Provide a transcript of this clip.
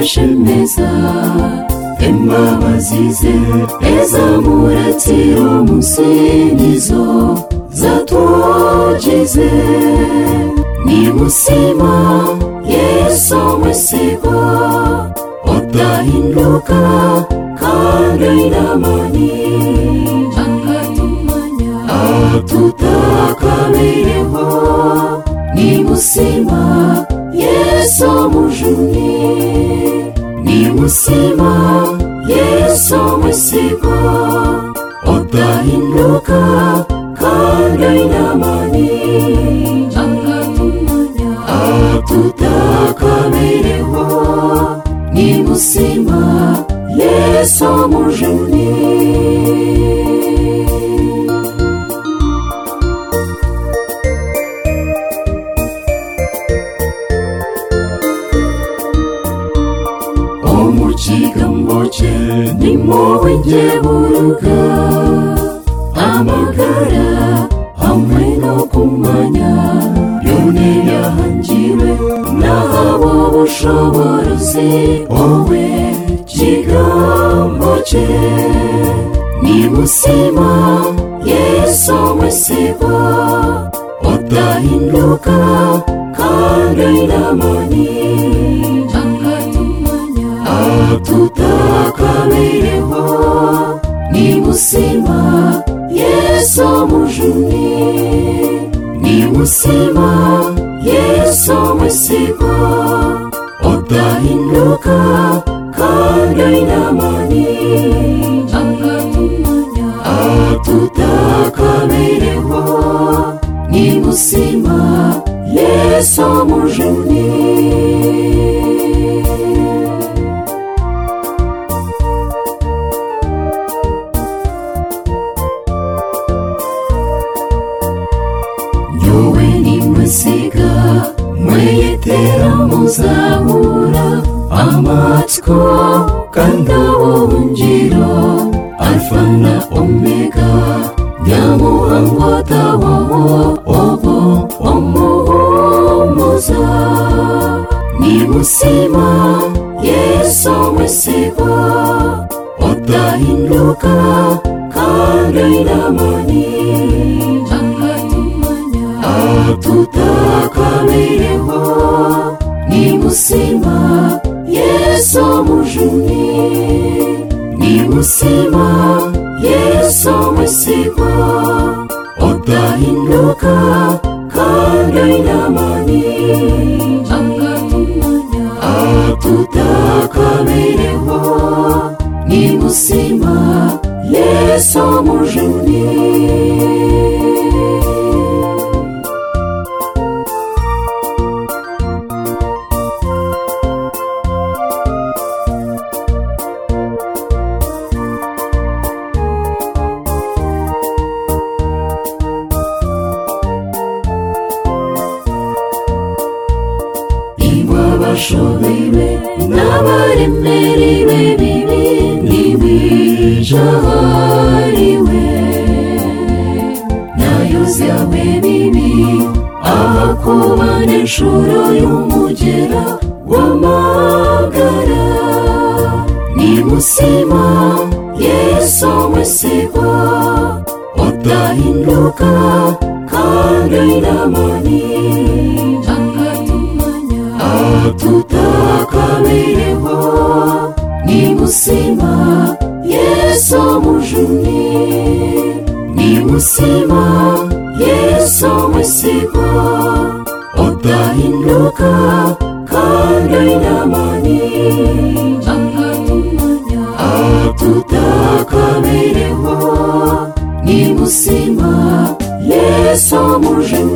shemeza imbabazi ze ezamuratira umunsi nizo zatugize nimusima Yesu mwesigo udahinduka kandi inamani atutakabireho nimusima Yesu mujuni nimusima Yesu mwesigo udahinduka kandi inamani atutakabireho nimusima Yesu mujuni omukigambo kye nimwowe njeburuka amagara hamwe no kumanya byone byahangiwe n'abo bushobozi wowe kigambo kye nimusima Yesu mwesigo udahinduka kandi inamani atutakabireho nimusima Yesu mujuni nimusima Yesu mwesigo udahinduka kandi inamani atutakabireho nimusima Yesu mujuni mwesiga mweyetera muzahura amatsiko kandi ubuhungiro alfa na omega nyamuhangota wawo obo omuhumuza nimusima Yesu mwesigo udahinduka kandi inamani atutakabireho nimusima Yesu mujuni nimusima Yesu mwesigo udahinduka kandi inamani atutakabireho nimusima Yesu mujuni bashobewe n'abaremerewe bibi ntibijahariwe nayoze yawe bibi ahakubana inshuro y'umugera w'amagara nimusima Yesu mwesigo udahinduka kandi inamani atutakabireho nimusima Yesu mujuni nimusima Yesu mwesigo udahinduka kandi inamani atutakabireho nimusima Yesu mujuni